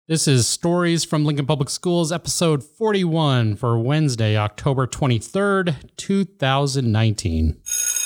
This is Stories from Lincoln Public Schools, episode 41 for Wednesday, October 23rd, 2019.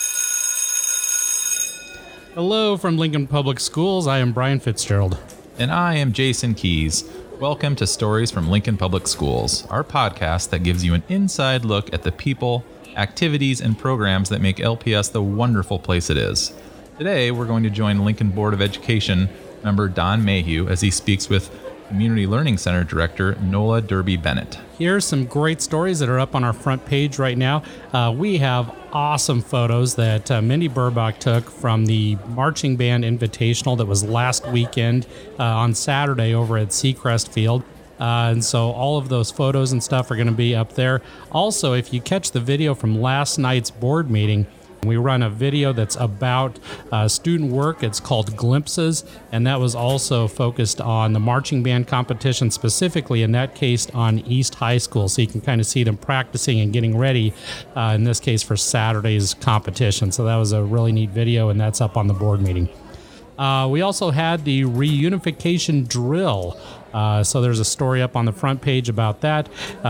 Hello from Lincoln Public Schools. I am Brian Fitzgerald. And I am Jason Keys. Welcome to Stories from Lincoln Public Schools, our podcast that gives you an inside look at the people, activities, and programs that make LPS the wonderful place it is. Today, we're going to join Lincoln Board of Education member Don Mayhew as he speaks with Community Learning Center Director Nola Derby-Bennett. Here's some great stories that are up on our front page right now. We have awesome photos that Mindy Burbach took from the Marching Band Invitational that was last weekend on Saturday over at Seacrest Field. And so all of those photos and stuff are going to be up there. Also, if you catch the video from last night's board meeting, we run a video that's about student work. It's called Glimpses, and that was also focused on the marching band competition, specifically in that case on East High School. So you can kind of see them practicing and getting ready, in this case for Saturday's competition. So that was a really neat video, and that's up on the board meeting. We also had the reunification drill. So there's a story up on the front page about that.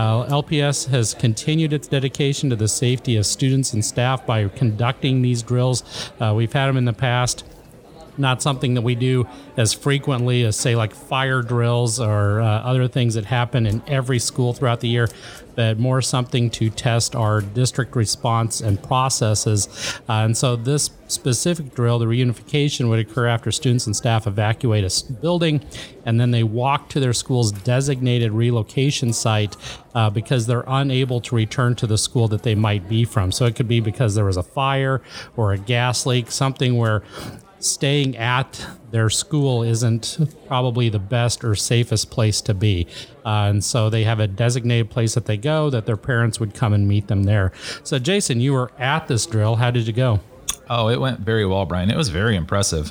LPS has continued its dedication to the safety of students and staff by conducting these drills. We've had them in the past. Not something that we do as frequently as, say, like fire drills or other things that happen in every school throughout the year, but more something to test our district response and processes. And so this specific drill, the reunification, would occur after students and staff evacuate a building, and then they walk to their school's designated relocation site because they're unable to return to the school that they might be from. So it could be because there was a fire or a gas leak, something where staying at their school isn't probably the best or safest place to be. And so they have a designated place that they go, that their parents would come and meet them there. So Jason, you were at this drill. How did it go? Oh, it went very well, Brian. It was very impressive.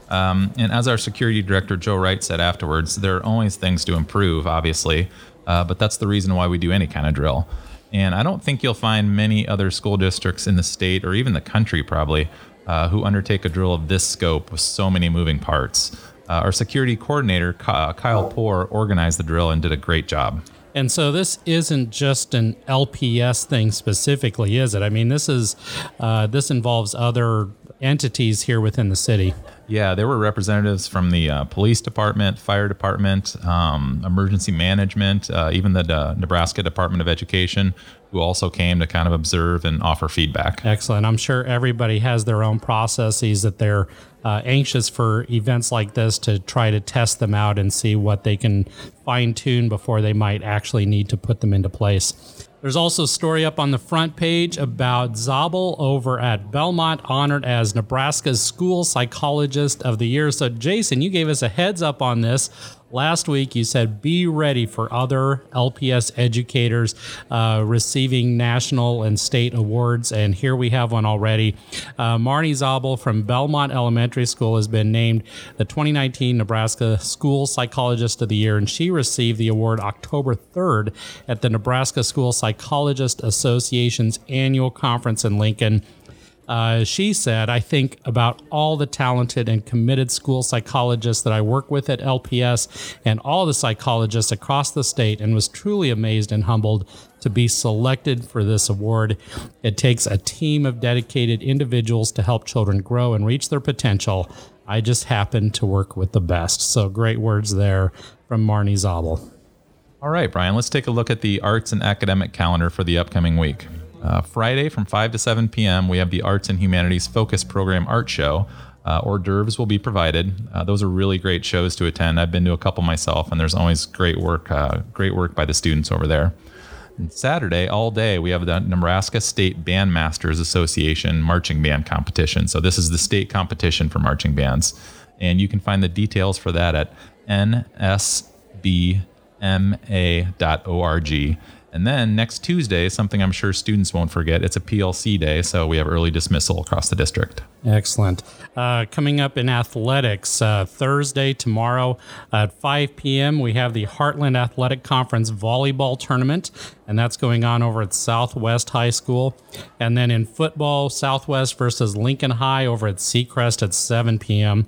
And as our security director, Joe Wright, said afterwards, there are always things to improve, obviously, but that's the reason why we do any kind of drill. And I don't think you'll find many other school districts in the state or even the country probably who undertake a drill of this scope with so many moving parts. Our security coordinator, Kyle Poor, organized the drill and did a great job. And so this isn't just an LPS thing specifically, is it? I mean, this involves other entities here within the city. Yeah, there were representatives from the police department, fire department, emergency management, even the Nebraska Department of Education, who also came to kind of observe and offer feedback. Excellent. I'm sure everybody has their own processes that they're anxious for events like this to try to test them out and see what they can fine-tune before they might actually need to put them into place. There's also a story up on the front page about Zabel over at Belmont, honored as Nebraska's School Psychologist of the Year. So, Jason, you gave us a heads up on this. Last week, you said be ready for other LPS educators receiving national and state awards, and here we have one already. Marnie Zabel from Belmont Elementary School has been named the 2019 Nebraska School Psychologist of the Year, and she received the award October 3rd at the Nebraska School Psychologist Association's annual conference in Lincoln. She said, I think about all the talented and committed school psychologists that I work with at LPS and all the psychologists across the state, and was truly amazed and humbled to be selected for this award. It takes a team of dedicated individuals to help children grow and reach their potential. I just happen to work with the best. So great words there from Marnie Zabel. All right, Brian, let's take a look at the arts and academic calendar for the upcoming week. Friday from 5 to 7 p.m., we have the Arts and Humanities Focus Program Art Show. Hors d'oeuvres will be provided. Those are really great shows to attend. I've been to a couple myself, and there's always great work by the students over there. And Saturday, all day, we have the Nebraska State Bandmasters Association Marching Band Competition. So this is the state competition for marching bands. And you can find the details for that at nsbma.org. And then next Tuesday, something I'm sure students won't forget, it's a PLC day, so we have early dismissal across the district. Excellent. Coming up in athletics, Thursday, tomorrow at 5 p.m., we have the Heartland Athletic Conference Volleyball Tournament, and that's going on over at Southwest High School. And then in football, Southwest versus Lincoln High over at Seacrest at 7 p.m.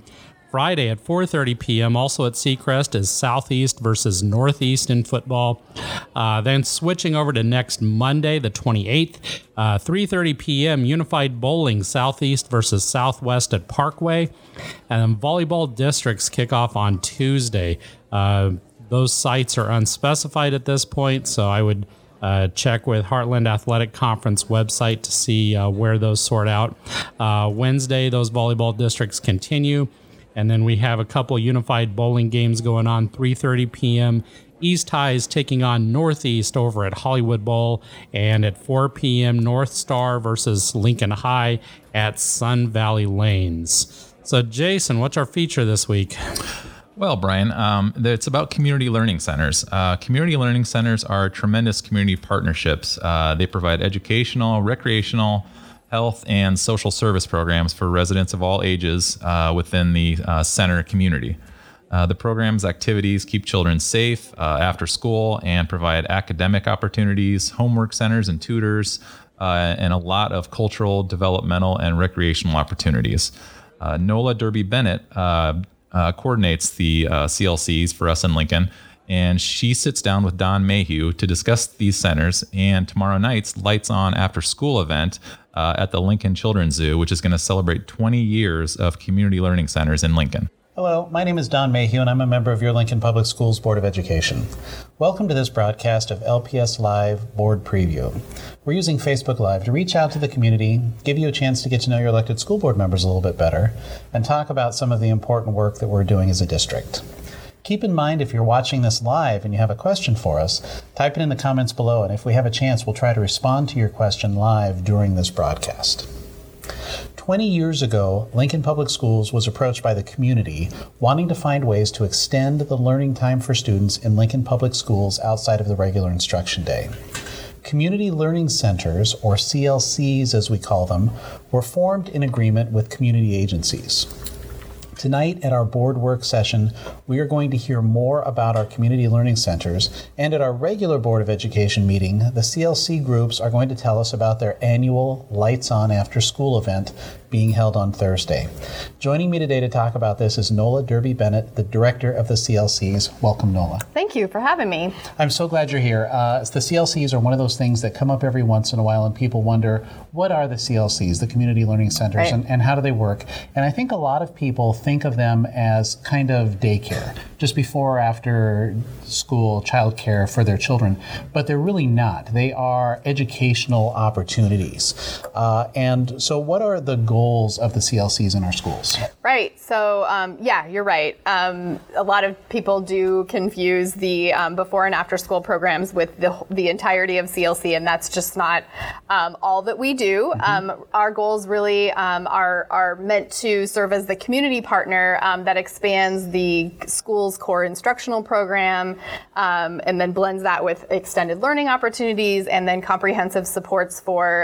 Friday at 4:30 p.m. also at Seacrest is Southeast versus Northeast in football. Then switching over to next Monday, the 28th, 3:30 p.m. Unified Bowling Southeast versus Southwest at Parkway. And then volleyball districts kick off on Tuesday. Those sites are unspecified at this point, so I would check with Heartland Athletic Conference website to see where those sort out. Wednesday, those volleyball districts continue. And then we have a couple unified bowling games going on, 3:30 p.m. East High is taking on Northeast over at Hollywood Bowl, and at 4 p.m. North Star versus Lincoln High at Sun Valley Lanes. So, Jason, what's our feature this week? Well, Brian, it's about community learning centers. Community learning centers are tremendous community partnerships. They provide educational, recreational, health, and social service programs for residents of all ages within the center community. The program's activities keep children safe after school and provide academic opportunities, homework centers and tutors, and a lot of cultural, developmental, and recreational opportunities. Nola Derby Bennett coordinates the CLCs for us in Lincoln, and she sits down with Don Mayhew to discuss these centers and tomorrow night's Lights On After School event at the Lincoln Children's Zoo, which is going to celebrate 20 years of community learning centers in Lincoln. Hello, my name is Don Mayhew, and I'm a member of your Lincoln Public Schools Board of Education. Welcome to this broadcast of LPS Live Board Preview. We're using Facebook Live to reach out to the community, give you a chance to get to know your elected school board members a little bit better, and talk about some of the important work that we're doing as a district. Keep in mind, if you're watching this live and you have a question for us, type it in the comments below, and if we have a chance, we'll try to respond to your question live during this broadcast. 20 years ago, Lincoln Public Schools was approached by the community wanting to find ways to extend the learning time for students in Lincoln Public Schools outside of the regular instruction day. Community Learning Centers, or CLCs as we call them, were formed in agreement with community agencies. Tonight at our board work session, we are going to hear more about our community learning centers, and at our regular Board of Education meeting, the CLC groups are going to tell us about their annual Lights On After School event being held on Thursday. Joining me today to talk about this is Nola Derby Bennett, the director of the CLCs. Welcome, Nola. Thank you for having me. I'm so glad you're here. The CLCs are one of those things that come up every once in a while, and people wonder, what are the CLCs, the community learning centers, right, and how do they work? And I think a lot of people think of them as kind of daycare, just before or after school childcare for their children, but they're really not. They are educational opportunities. And so what are the goals of the CLCs in our schools? Right. So, yeah, you're right. A lot of people do confuse the before and after school programs with the entirety of CLC, and that's just not all that we do. Mm-hmm. Our goals really are meant to serve as the community partner that expands the school's core instructional program and then blends that with extended learning opportunities and then comprehensive supports for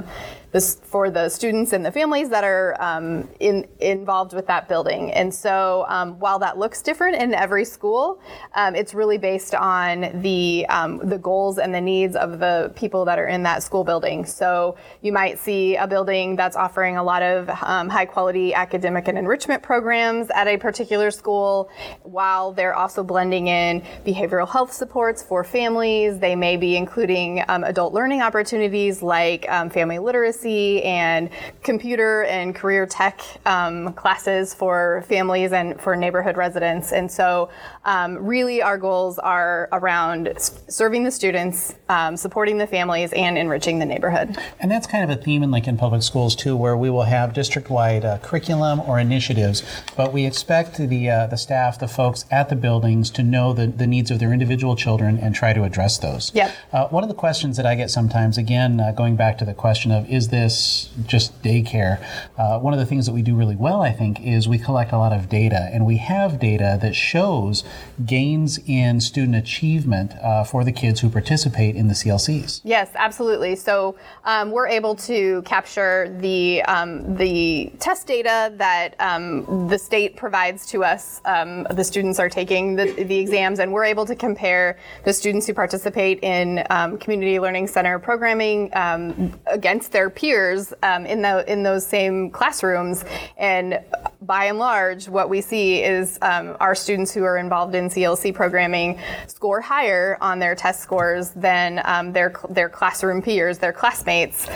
the students and the families that are involved with that building. And so while that looks different in every school, it's really based on the goals and the needs of the people that are in that school building. So you might see a building that's offering a lot of high quality academic and enrichment programs at a particular school, while they're also blending in behavioral health supports for families. They may be including adult learning opportunities like family literacy and computer and career tech classes for families and for neighborhood residents. And so really our goals are around serving the students, supporting the families, and enriching the neighborhood. And that's kind of a theme in Lincoln Public Schools too, where we will have district-wide curriculum or initiatives, but we expect the staff, the folks at the buildings to know the needs of their individual children and try to address those. Yep. One of the questions that I get sometimes, again, going back to the question of, is this just daycare? One of the things that we do really well, I think, is we collect a lot of data, and we have data that shows gains in student achievement for the kids who participate in the CLCs. Yes, absolutely. So we're able to capture the test data that the state provides to us. The students are taking the exams, and we're able to compare the students who participate in community learning center programming against their peers in those same classrooms. And by and large, what we see is our students who are involved in CLC programming score higher on their test scores than their classroom peers, their classmates,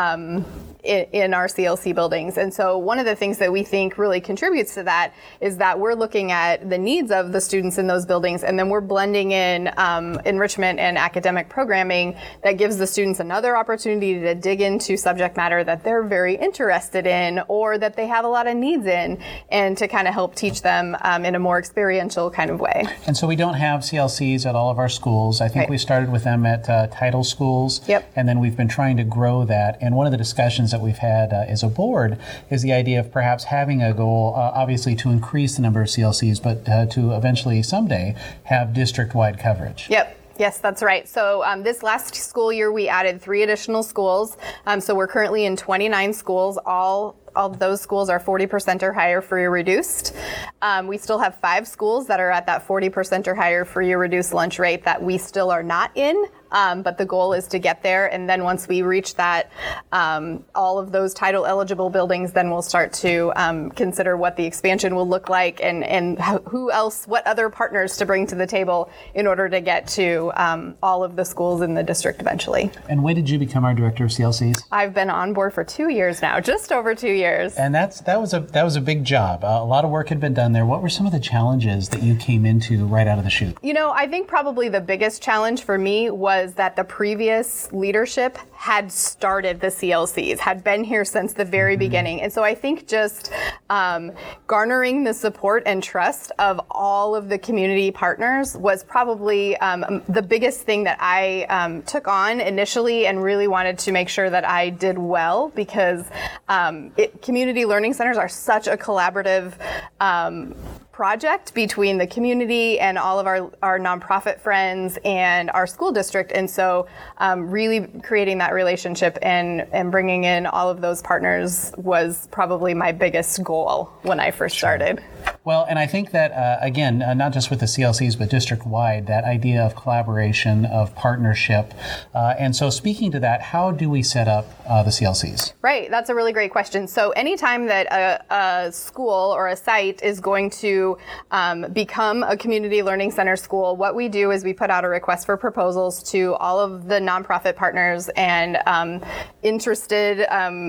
in our CLC buildings. And so one of the things that we think really contributes to that is that we're looking at the needs of the students in those buildings, and then we're blending in enrichment and academic programming that gives the students another opportunity to dig into subject matter that they're very interested in or that they have a lot of needs in, and to kind of help teach them in a more experiential kind of way. And so we don't have CLCs at all of our schools. I think we started with them at title schools. Yep. And then we've been trying to grow that. And one of the discussions that we've had as a board is the idea of perhaps having a goal, obviously to increase the number of CLCs, but to eventually someday have district-wide coverage. Yep. Yes, that's right. So this last school year, we added 3 additional schools. So we're currently in 29 schools. All of those schools are 40% or higher free or reduced. We still have 5 schools that are at that 40% or higher free or reduced lunch rate that we still are not in. But the goal is to get there. And then once we reach that, all of those title eligible buildings, then we'll start to consider what the expansion will look like and who else, what other partners to bring to the table in order to get to all of the schools in the district eventually. And when did you become our director of CLCs? I've been on board for 2 years now, just over 2 years. And that was a big job. A lot of work had been done there. What were some of the challenges that you came into right out of the chute? You know, I think probably the biggest challenge for me was that the previous leadership had started the CLCs, had been here since the very beginning. And so I think just garnering the support and trust of all of the community partners was probably the biggest thing that I took on initially and really wanted to make sure that I did well, because community learning centers are such a collaborative project between the community and all of our nonprofit friends and our school district. And so really creating that relationship and bringing in all of those partners was probably my biggest goal when I first started. Well, and I think that, again, not just with the CLCs, but district-wide, that idea of collaboration, of partnership. And so speaking to that, how do we set up the CLCs? Right, that's a really great question. So anytime that a school or a site is going to become a community learning center school, what we do is we put out a request for proposals to all of the nonprofit partners and interested,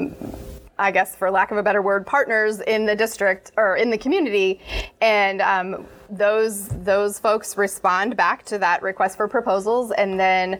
I guess for lack of a better word, partners in the district or in the community. And those folks respond back to that request for proposals, and then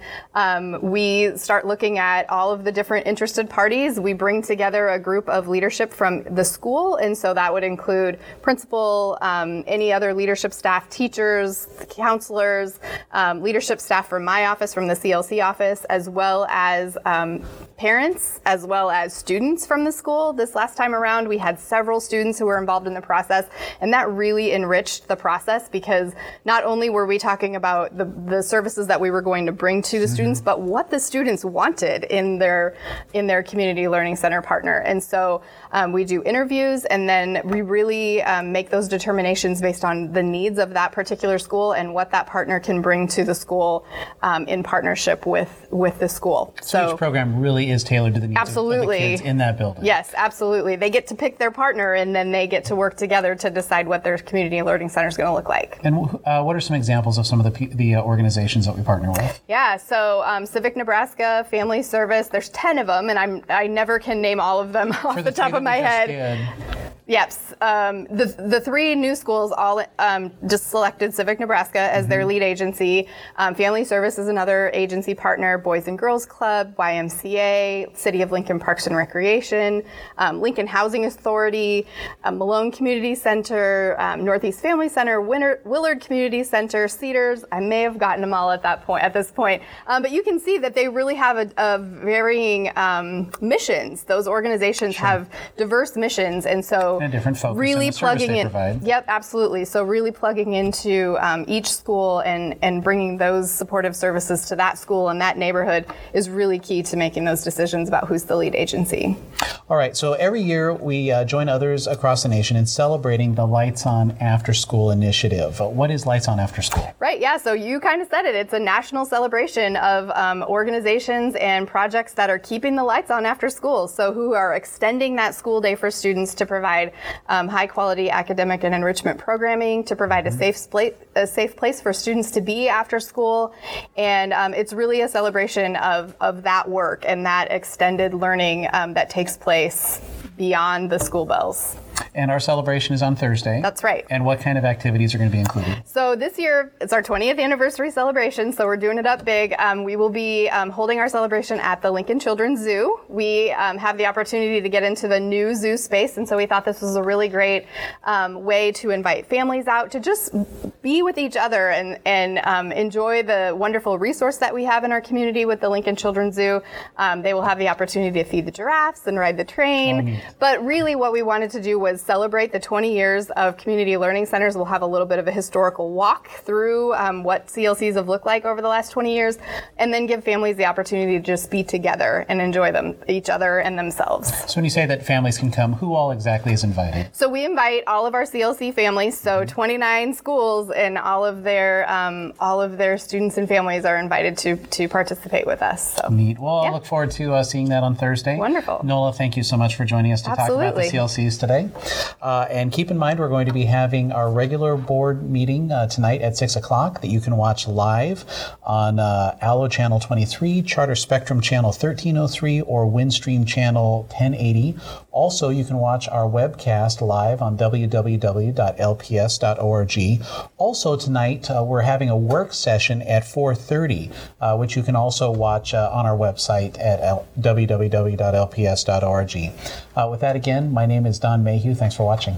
we start looking at all of the different interested parties. We bring together a group of leadership from the school, and so that would include principal, any other leadership staff, teachers, counselors, leadership staff from my office, from the CLC office, as well as parents, as well as students from the school. This last time around, we had several students who were involved in the process, and that really enriched the process, because not only were we talking about the services that we were going to bring to the students, but what the students wanted in their community learning center partner. And so we do interviews, and then we really make those determinations based on the needs of that particular school and what that partner can bring to the school in partnership with the school. So each program really is tailored to the needs of the kids in that building. Yes, absolutely. They get to pick their partner, and then they get to work together to decide what their community learning center is going to look like. And what are some examples of some of the organizations that we partner with? Yeah, so Civic Nebraska, Family Service, there's 10 of them, and I never can name all of them off the top of my head. Yes. The 3 new schools all just selected Civic Nebraska as their lead agency. Family Service is another agency partner, Boys and Girls Club, YMCA, City of Lincoln Parks and Recreation, Lincoln Housing Authority, Malone Community Center, Northeast Family Center, Willard Community Center, Cedars. I may have gotten them all at this point. But you can see that they really have a varying missions. Those organizations have diverse missions, and so and a different focus really on the plugging service they in. provide. Yep, absolutely. So really plugging into each school and bringing those supportive services to that school and that neighborhood is really key to making those decisions about who's the lead agency. All right. So every year we join others across the nation in celebrating the Lights On After School initiative. What is Lights On After School? Right. Yeah. So you kind of said it. It's a national celebration of organizations and projects that are keeping the lights on after school. So who are extending that school day for students to provide provide high quality academic and enrichment programming, to provide a safe place for students to be after school. And it's really a celebration of that work and that extended learning that takes place beyond the school bells. And our celebration is on Thursday. That's right. And what kind of activities are going to be included? So this year, it's our 20th anniversary celebration, so we're doing it up big. We will be holding our celebration at the Lincoln Children's Zoo. We have the opportunity to get into the new zoo space, and so we thought this was a really great way to invite families out to just be with each other and enjoy the wonderful resource that we have in our community with the Lincoln Children's Zoo. They will have the opportunity to feed the giraffes and ride the train. But really what we wanted to do was celebrate the 20 years of community learning centers. We'll have a little bit of a historical walk through what CLCs have looked like over the last 20 years, and then give families the opportunity to just be together and enjoy each other and themselves. So when you say that families can come, who all exactly is invited? So we invite all of our CLC families, so 29 schools, and all of their students and families are invited to participate with us. So. Neat. Well, I look forward to seeing that on Thursday. Wonderful. Nola, thank you so much for joining us to talk about the CLCs today. And keep in mind, we're going to be having our regular board meeting tonight at 6 o'clock that you can watch live on Allo Channel 23, Charter Spectrum Channel 1303, or Windstream Channel 1080. Also, you can watch our webcast live on www.lps.org. Also, tonight, we're having a work session at 4:30, which you can also watch on our website at www.lps.org. With that, again, my name is Don Mayhew. Thanks for watching.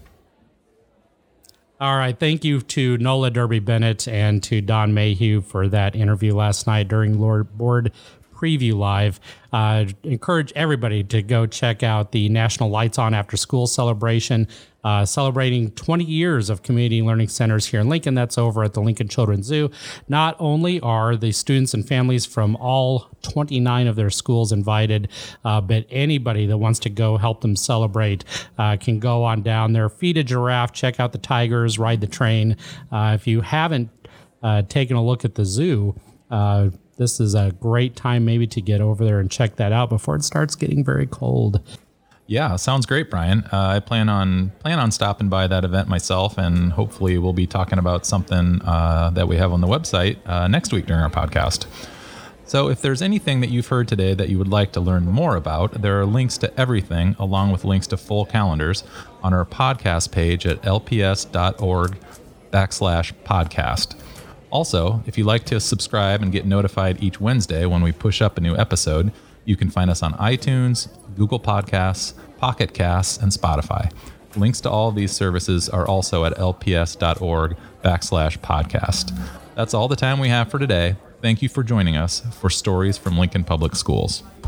All right. Thank you to Nola Derby-Bennett and to Don Mayhew for that interview last night during Board Preview Live. Encourage everybody to go check out the National Lights On After School celebration, celebrating 20 years of community learning centers here in Lincoln. That's over at the Lincoln Children's Zoo. Not only are the students and families from all 29 of their schools invited, but anybody that wants to go help them celebrate can go on down there, feed a giraffe, check out the tigers, ride the train. If you haven't taken a look at the zoo, this is a great time maybe to get over there and check that out before it starts getting very cold. Yeah, sounds great, Brian. I plan on stopping by that event myself, and hopefully we'll be talking about something that we have on the website next week during our podcast. So if there's anything that you've heard today that you would like to learn more about, there are links to everything, along with links to full calendars, on our podcast page at lps.org/podcast. Also, if you'd like to subscribe and get notified each Wednesday when we push up a new episode, you can find us on iTunes, Google Podcasts, Pocket Casts, and Spotify. Links to all of these services are also at lps.org/podcast. That's all the time we have for today. Thank you for joining us for Stories from Lincoln Public Schools.